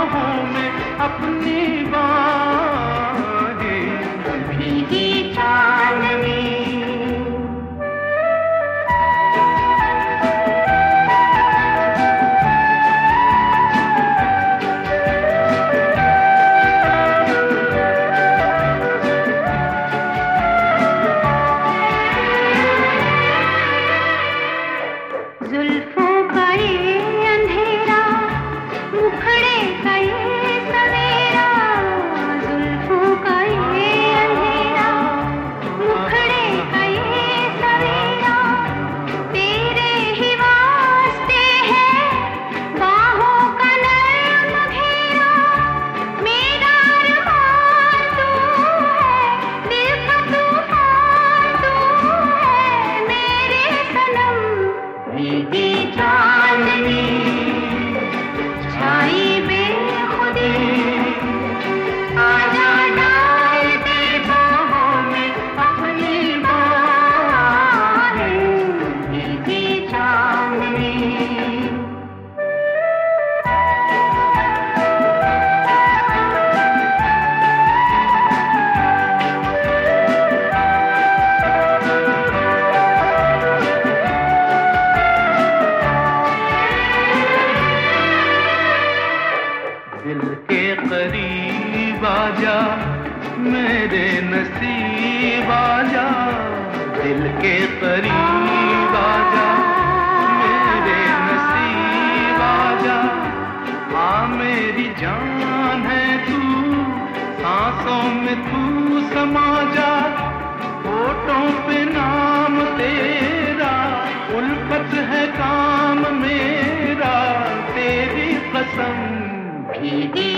बाहों में अपनी बाहें, भीगी चांदनी। जुल्फों का ये अंधेरा, मुखड़े का ये सवेरा, जुल्फों का ये अंधेरा, मुखड़े का ये सवेरा, तेरे ही वास्ते है बाहों का नर्म घेरा। मेरा अरमान तू है, दिल का तूफान तू है, मेरे सनम। भीगी चांदनी छाई बेखुदी, आजा डाल दे बाहों में अपनी बाहें, भीगी चांदनी। दिल के करीब आजा, मेरे नसीब आजा, दिल के करीब आजा, मेरे नसीब आजा। आ मेरी जान है तू, सांसों में तू समा जा, होठों पे नाम तेरा, उल्फत है काम मेरा, तेरी कसम। भीगी